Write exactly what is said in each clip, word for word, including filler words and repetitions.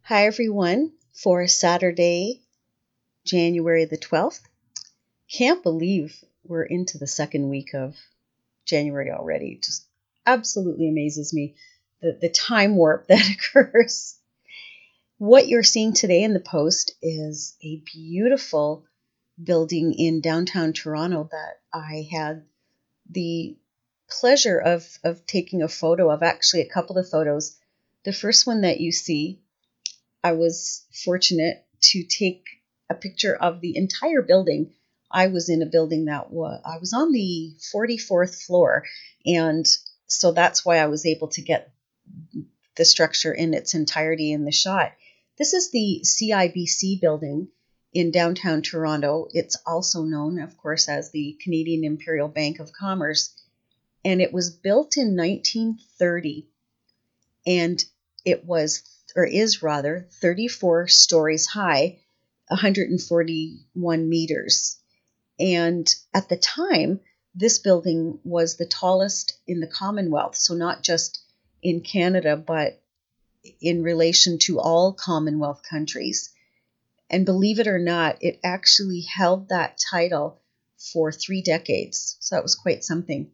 Hi, everyone, for Saturday, January the twelfth. Can't believe we're into the second week of January already. It just absolutely amazes me the, the time warp that occurs. What you're seeing today in the post is a beautiful building in downtown Toronto that I had the pleasure of, of taking a photo of, actually, a couple of photos. The first one that you see, I was fortunate to take a picture of the entire building. I was in a building that was, I was on the forty-fourth floor. And so that's why I was able to get the structure in its entirety in the shot. This is the C I B C building in downtown Toronto. It's also known, of course, as the Canadian Imperial Bank of Commerce. And it was built in nineteen thirty. And it was, or is rather, thirty-four stories high, one hundred forty-one meters. And at the time, this building was the tallest in the Commonwealth. So not just in Canada, but in relation to all Commonwealth countries. And believe it or not, it actually held that title for three decades. So that was quite something.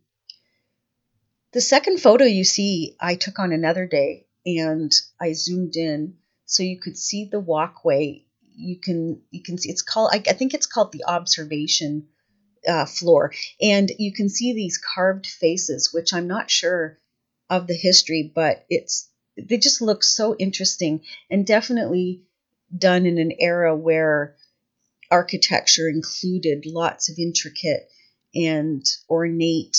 The second photo you see, I took on another day, and I zoomed in so you could see the walkway. You can you can see it's called I, I think it's called the observation uh, floor, and you can see these carved faces, which I'm not sure of the history, but it's they just look so interesting, and definitely done in an era where architecture included lots of intricate and ornate,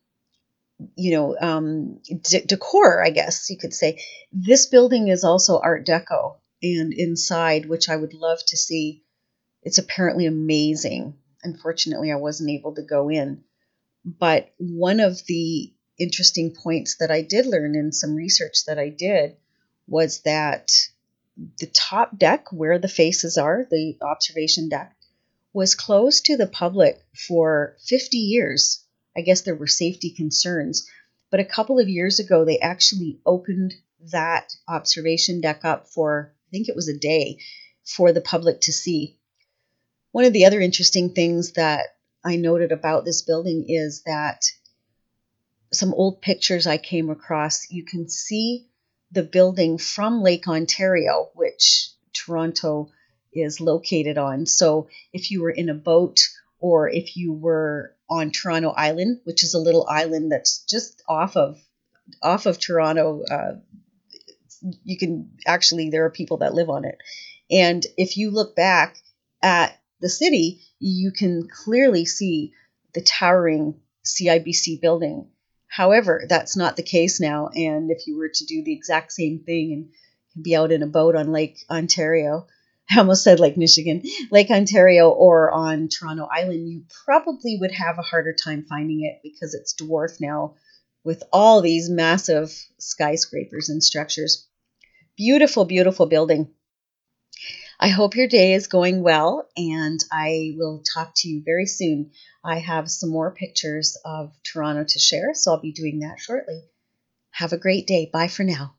you know, um, de- decor, I guess you could say. This building is also Art Deco, and inside, which I would love to see, it's apparently amazing. Unfortunately, I wasn't able to go in. But one of the interesting points that I did learn in some research that I did was that the top deck, where the faces are, the observation deck, was closed to the public for fifty years. I guess there were safety concerns. But a couple of years ago, they actually opened that observation deck up for, I think it was a day, for the public to see. One of the other interesting things that I noted about this building is that some old pictures I came across, you can see the building from Lake Ontario, which Toronto is located on. So if you were in a boat, or if you were on Toronto Island, which is a little island that's just off of off of Toronto, uh, you can actually, there are people that live on it. And if you look back at the city, you can clearly see the towering C I B C building. However, that's not the case now. And if you were to do the exact same thing and be out in a boat on Lake Ontario, I almost said Lake Michigan, Lake Ontario, or on Toronto Island, you probably would have a harder time finding it because it's dwarfed now with all these massive skyscrapers and structures. Beautiful, beautiful building. I hope your day is going well, and I will talk to you very soon. I have some more pictures of Toronto to share, so I'll be doing that shortly. Have a great day. Bye for now.